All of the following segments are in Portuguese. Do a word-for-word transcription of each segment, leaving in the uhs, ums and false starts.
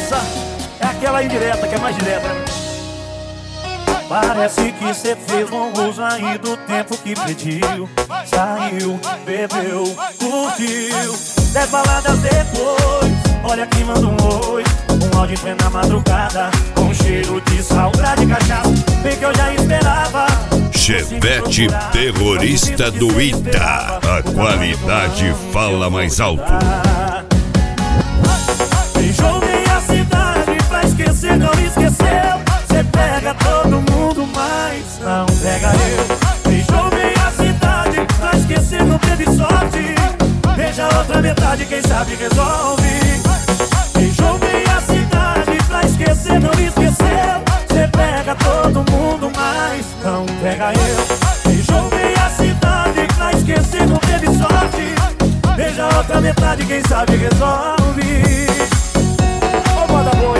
Essa é aquela indireta que é mais direta. Parece que cê fez bom uso aí do tempo que pediu. Saiu, bebeu, curtiu. Dez baladas depois, olha quem manda um oi. Um áudio em plena madrugada, com cheiro de saudade e cachaça. Bem que eu já esperava. Chevette terrorista do Ita. A qualidade fala mais alto. Beijou minha cidade pra esquecer, não esqueceu. Cê pega todo mundo, mas não pega eu. Beijou minha cidade pra esquecer, não teve sorte. Beija a outra metade, quem sabe resolve. Beijou minha cidade pra esquecer, não esqueceu. Cê pega todo mundo, mas não pega eu. Beijou minha cidade pra esquecer, não teve sorte. Beija a outra metade, quem sabe resolve. Ô, moda boi.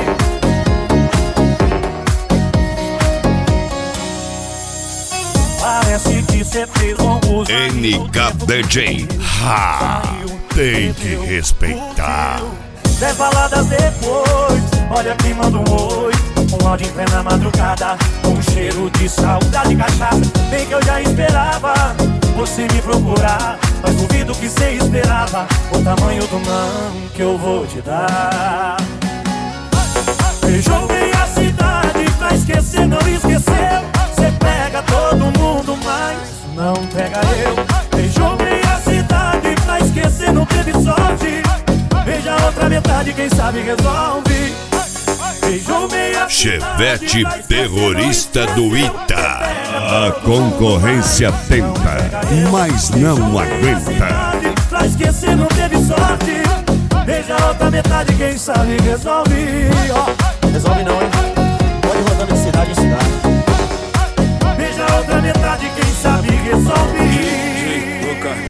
Parece que cê fez bom uso. N K D J. Ha! Tem que respeitar. Dez baladas depois, olha quem manda um oi. Um áudio em plena madrugada, com cheiro de saudade e cachaça. Bem que eu já esperava você me procurar, mas duvido que cê esperava o tamanho do não que eu vou te dar. Beijou minha cidade pra esquecer, não esqueceu. Cê pega todo mundo, mas não pega eu. Beijou minha cidade pra esquecer, não teve sorte. Beija a outra metade, quem sabe resolve. Beijou minha Chevette terrorista do Ita. A concorrência tenta, mas não aguenta. Pra esquecer não teve sorte. Beija a outra metade, quem sabe resolve. Ó, resolve não, hein?